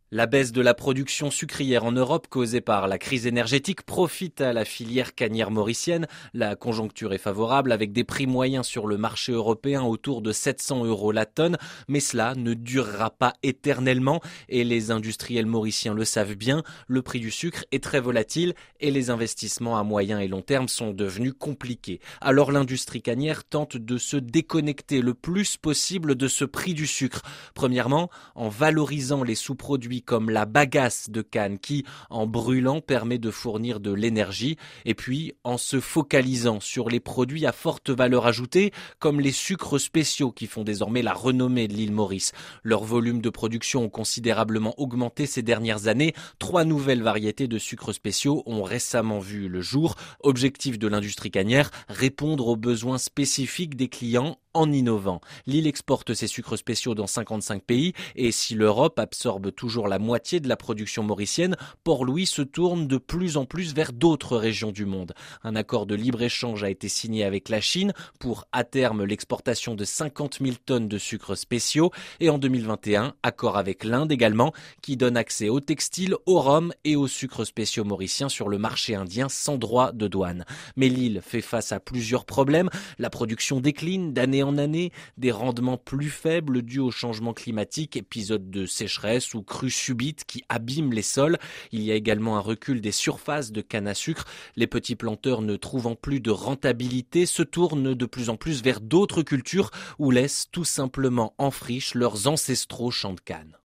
La baisse de la production sucrière en Europe causée par la crise énergétique profite à la filière cannière mauricienne. La conjoncture est favorable avec des prix moyens sur le marché européen autour de 700 € la tonne, mais cela ne durera pas éternellement et les industriels mauriciens le savent bien. Le prix du sucre est très volatile et les investissements à moyen et long terme sont devenus compliqués. Alors l'industrie cannière tente de se déconnecter le plus possible de ce prix du sucre. Premièrement, en valorisant les sous-produits comme la bagasse de canne qui, en brûlant, permet de fournir de l'énergie, et puis en se focalisant sur les produits à forte valeur ajoutée comme les sucres spéciaux qui font désormais la renommée de l'île Maurice. Leur volume de production ont considérablement augmenté ces dernières années. 3 nouvelles variétés de sucres spéciaux ont récemment vu le jour. Objectif de l'industrie cannière, répondre aux besoins spécifiques des clients en innovant. L'île exporte ses sucres spéciaux dans 55 pays et si l'Europe absorbe toujours la moitié de la production mauricienne, Port-Louis se tourne de plus en plus vers d'autres régions du monde. Un accord de libre-échange a été signé avec la Chine pour à terme l'exportation de 50 000 tonnes de sucres spéciaux et en 2021, accord avec l'Inde également qui donne accès aux textiles, au rhum et aux sucres spéciaux mauriciens sur le marché indien sans droit de douane. Mais l'île fait face à plusieurs problèmes. La production décline d'année en année, des rendements plus faibles dus au changement climatique, épisodes de sécheresse ou crues subites qui abîment les sols. Il y a également un recul des surfaces de canne à sucre. Les petits planteurs ne trouvant plus de rentabilité se tournent de plus en plus vers d'autres cultures ou laissent tout simplement en friche leurs ancestraux champs de canne.